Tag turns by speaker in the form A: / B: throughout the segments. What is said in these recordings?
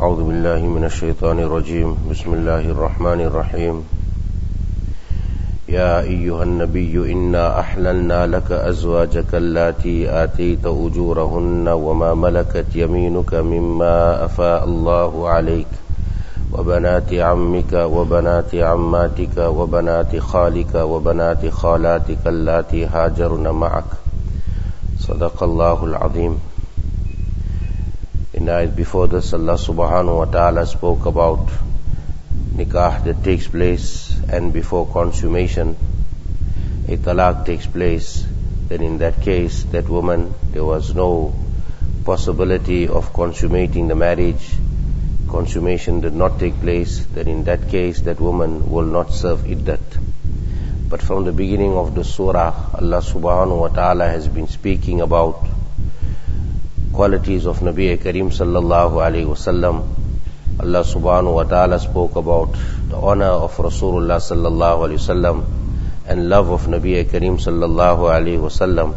A: أعوذ بالله من الشيطان الرجيم بسم الله الرحمن الرحيم يا أيها النبي إنا أحللنا لك أزواجك اللاتي آتيت أجورهن وما ملكت يمينك مما أفاء الله عليك وبنات عمك وبنات عماتك وبنات خالك وبنات خالاتك اللاتي هاجرن معك صدق الله العظيم. In the ayat before this, Allah subhanahu wa ta'ala spoke about nikah that takes place, and before consummation a talaq takes place, then in that case that woman, there was no possibility of consummating the marriage, consummation did not take place, then in that case that woman will not serve iddat. But from the beginning of the surah, Allah subhanahu wa ta'ala has been speaking about qualities of Nabi Kareem sallallahu alayhi wasallam. Allah subhanahu wa ta'ala spoke about the honor of Rasulullah sallallahu alayhi wasallam and love of Nabi Kareem sallallahu alayhi wasallam,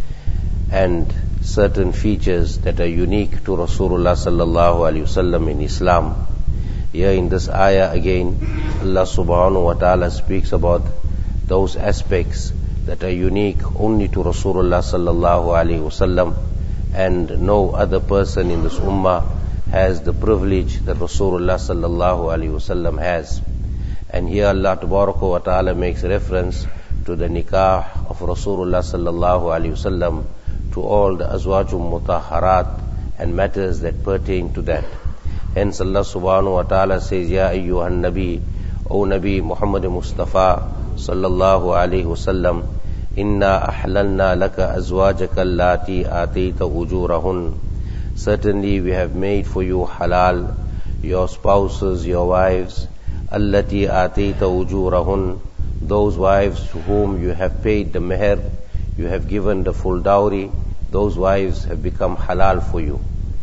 A: and certain features that are unique to Rasulullah sallallahu alayhi wasallam in Islam. Here in this ayah again, Allah subhanahu wa ta'ala speaks about those aspects that are unique only to Rasulullah sallallahu alayhi wasallam, and no other person in this ummah has the privilege that Rasulullah sallallahu alaihi wasallam has. And here Allah tabaraka wa ta'ala makes reference to the nikah of Rasulullah sallallahu alaihi wasallam, to all the azwajum mutahharat and matters that pertain to that. Hence Allah subhanahu wa ta'ala says, Ya ayyuhan nabi, O Nabi Muhammad Mustafa sallallahu alaihi wasallam, Inna ahlalna laka azwajaka allati atayta ujurahun. Certainly we have made for you halal your spouses, your wives, allati atayta ujurahun, those wives to whom you have paid the meher, you have given the full dowry, those wives have become halal for you.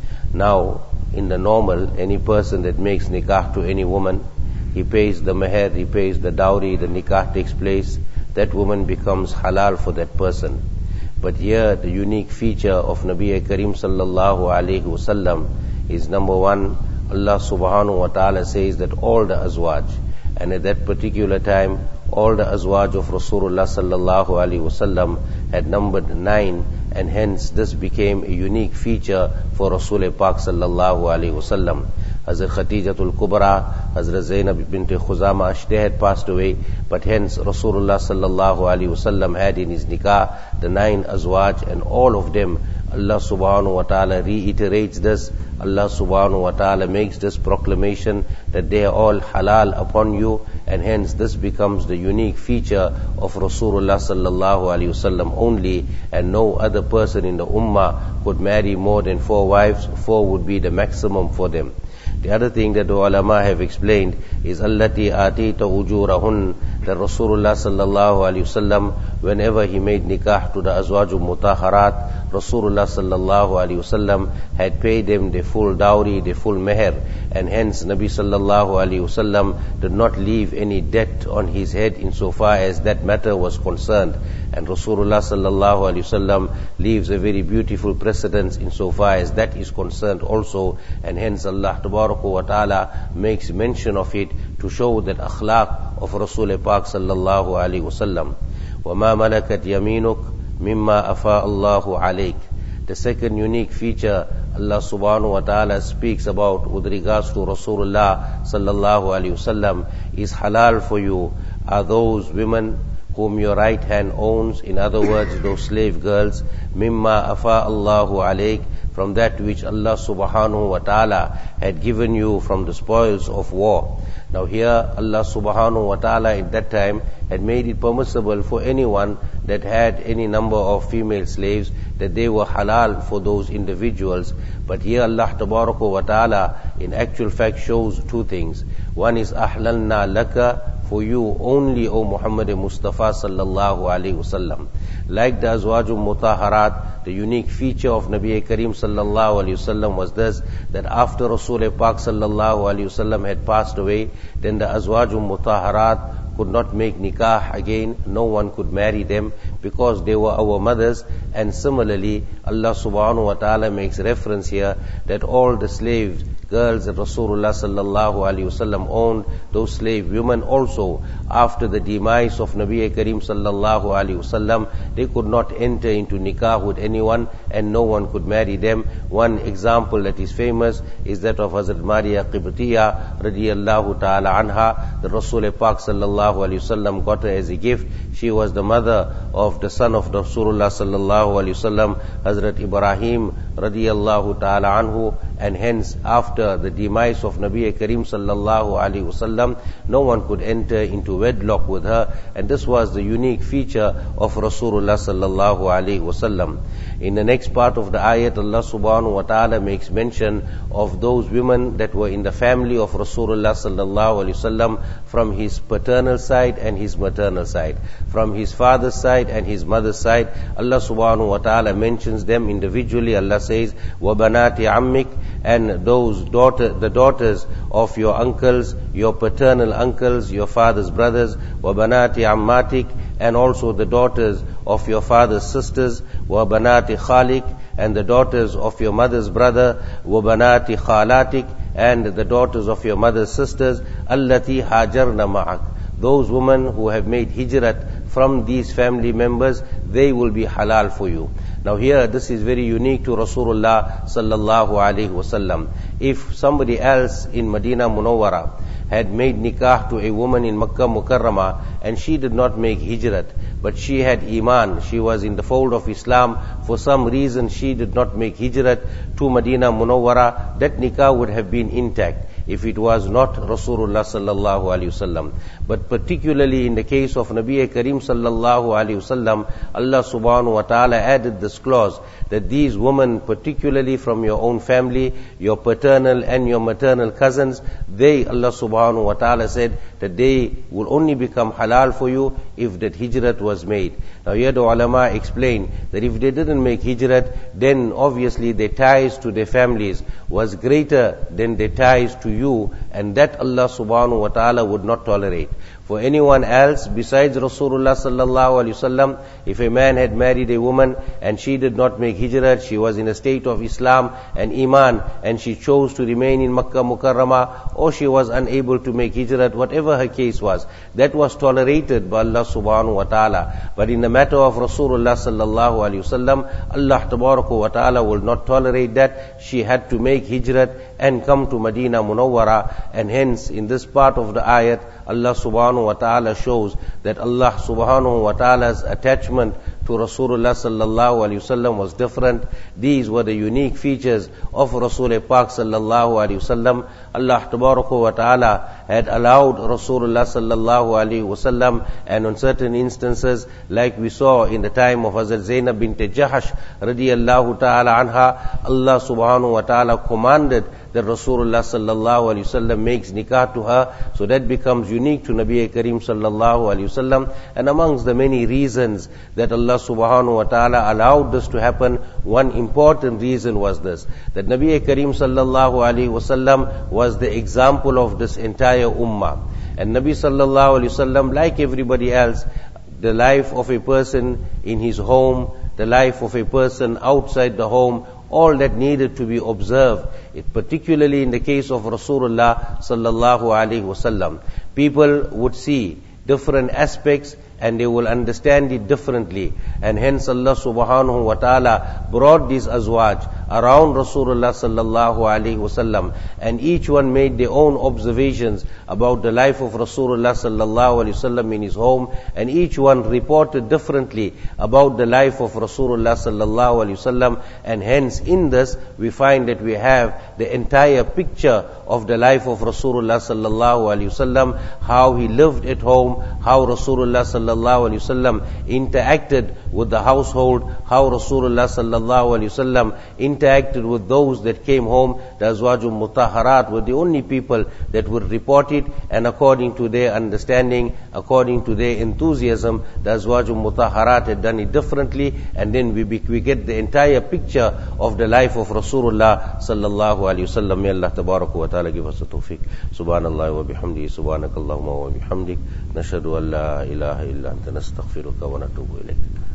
A: Now, in the normal, any person that makes nikah to any woman, he pays the meher, he pays the dowry, the nikah takes place, that woman becomes halal for that person. But here the unique feature of Nabi Kareem sallallahu alayhi wasallam is, number one, Allah subhanahu wa ta'ala says that all the azwaj, and at that particular time all the azwaj of Rasulullah sallallahu alayhi wasallam had numbered 9, and hence this became a unique feature for Rasul Pak sallallahu alayhi wasallam. Hazrat Khadijatul Kubra, Hazrat Zainab bint Khuzama, they had passed away, but hence Rasulullah sallallahu alaihi wasallam had in his nikah the 9 azwaj, and all of them, Allah subhanahu wa ta'ala reiterates this. Allah subhanahu wa ta'ala makes this proclamation that they are all halal upon you, and hence this becomes the unique feature of Rasulullah sallallahu alaihi wasallam only, and no other person in the ummah could marry more than 4 wives. 4 would be the maximum for them. The other thing that the ulama have explained is allati atita ujurahun, that Rasulullah sallallahu alaihi wasallam, whenever he made nikah to the azwajul mutahharat, Rasulullah sallallahu alaihi wasallam had paid them the full dowry, the full meher, and hence Nabi sallallahu alaihi wasallam did not leave any debt on his head insofar as that matter was concerned. And Rasulullah sallallahu alaihi wasallam leaves a very beautiful precedence insofar as that is concerned also, and hence Allah tabaraka wa ta'ala makes mention of it to show that akhlaq of Rasul Pak sallallahu alaihi wasallam. وَمَا مَلَكَتْ يَمِينُكَ مِمَّا أَفَاءَ اللَّهُ عَلَيْكَ. The second unique feature Allah subhanahu wa ta'ala speaks about with regards to Rasulullah sallallahu alaihi wasallam is halal for you are those women whom your right hand owns, in other words those slave girls, mimma afa Allahu alayk, from that which Allah subhanahu wa ta'ala had given you from the spoils of war. Now here Allah subhanahu wa ta'ala at that time had made it permissible for anyone that had any number of female slaves, that they were halal for those individuals. But here Allah tabaraka wa ta'ala in actual fact shows 2 things. One is ahlalna laka, for you only, O Muhammad Mustafa sallallahu alaihi wasallam. Like the azwajul mutahharat, the unique feature of Nabi Kareem sallallahu alaihi wasallam was this, that after Rasul Pak sallallahu alaihi wasallam had passed away, then the azwajul mutahharat could not make nikah again. No one could marry them because they were our mothers. And similarly, Allah subhanahu wa ta'ala makes reference here that all the slaves, girls that Rasulullah sallallahu alaihi wasallam owned, those slave women also, after the demise of Nabi Karim sallallahu alaihi wasallam, they could not enter into nikah with anyone, and no one could marry them. One example that is famous is that of Hazrat Maria Qibtiyya radiyallahu ta'ala anha. The Rasul Pak sallallahu alaihi wasallam got her as a gift. She was the mother of the son of Rasulullah sallallahu alaihi wasallam, Hazrat Ibrahim radiyallahu ta'ala anhu, and hence after the demise of Nabi Karim sallallahu alaihi wasallam, no one could enter into wedlock with her, and this was the unique feature of Rasulullah sallallahu alaihi wasallam. In the next part of the ayat, Allah subhanahu wa ta'ala makes mention of those women that were in the family of Rasulullah sallallahu alaihi wasallam from his paternal side and his maternal side, from his father's side and his mother's side. Allah subhanahu wa ta'ala mentions them individually. Allah says, وَبَنَاتِ عَمِّكَ, and those the daughters of your uncles, your paternal uncles, your father's brothers, وَبَنَاتِ عَمَّاتِكَ, and also the daughters of your father's sisters, وَبَنَاتِ خَالِكَ, and the daughters of your mother's brother, وَبَنَاتِ خَالَاتِكَ, and the daughters of your mother's sisters, الَّتِي هَاجَرْنَ مَعَكَ. Those women who have made hijrat from these family members, they will be halal for you. Now here, this is very unique to Rasulullah sallallahu alaihi wasallam. If somebody else in Medina Munawwara had made nikah to a woman in Makkah Mukarramah and she did not make hijrat, but she had iman, she was in the fold of Islam, for some reason she did not make hijrat to Medina Munawwara, that nikah would have been intact if it was not Rasulullah sallallahu alaihi wasallam. But particularly in the case of Nabi Karim sallallahu alaihi wasallam, Allah subhanahu wa ta'ala added this clause that these women, particularly from your own family, your paternal and your maternal cousins, they, Allah subhanahu wa ta'ala said that they will only become halal for you if that hijrat was made. Now here the ulama explain that if they didn't make hijrat, then obviously their ties to their families was greater than their ties to you, and that Allah subhanahu wa ta'ala would not tolerate. For anyone else besides Rasulullah sallallahu alaihi wasallam, if a man had married a woman and she did not make hijrat, she was in a state of Islam and Iman, and she chose to remain in Makkah Mukarramah, or she was unable to make hijrat, whatever her case was, that was tolerated by Allah subhanahu wa ta'ala. But in the matter of Rasulullah sallallahu alaihi wasallam, Allah tabaraka wa ta'ala will not tolerate that. She had to make hijrat and come to Medina Munawwara, and hence in this part of the ayat, Allah subhanahu wa ta'ala shows that Allah subhanahu wa ta'ala's attachment to Rasulullah sallallahu alaihi wasallam was different. These were the unique features of Rasul Pak sallallahu alaihi wasallam. Allah tabaraka wa ta'ala had allowed Rasulullah sallallahu alaihi wasallam, and on certain instances, like we saw in the time of Hazrat Zainab bint Jahash radiyallahu ta'ala anha, Allah subhanahu wa ta'ala commanded that Rasulullah sallallahu alaihi wasallam makes nikah to her. So that becomes unique to Nabi Karim sallallahu alaihi wasallam. And amongst the many reasons that Allah subhanahu wa ta'ala allowed this to happen, one important reason was this, that Nabi Karim sallallahu alaihi wasallam was the example of this entire ummah. And Nabi sallallahu alaihi wasallam, like everybody else, the life of a person in his home, the life of a person outside the home, all that needed to be observed, particularly in the case of Rasulullah sallallahu alaihi wasallam. People would see different aspects and they will understand it differently, and hence Allah subhanahu wa ta'ala brought these azwaj around Rasulullah sallallahu alaihi wasallam, and each one made their own observations about the life of Rasulullah sallallahu alaihi wasallam in his home, and each one reported differently about the life of Rasulullah sallallahu alaihi wasallam, and hence in this we find that we have the entire picture of the life of Rasulullah sallallahu alaihi wasallam, how he lived at home, how Rasulullah sallallahu sallallahu alaihi wasallam interacted with the household, how Rasulullah sallallahu alaihi wasallam interacted with those that came home. The Azwajul Mutahharat were the only people that would report it, and according to their understanding, according to their enthusiasm, the Azwajul Mutahharat had done it differently, and then we get the entire picture of the life of Rasulullah sallallahu alaihi wasallam. May Allah tabarak wa ta'ala give us the tawfiq. Subhanallah wa bihamdihi, subhanakallahumma wa bihamdik, nashhadu an la ilaha illa anta nastaghfiruka wa natubu ilayk.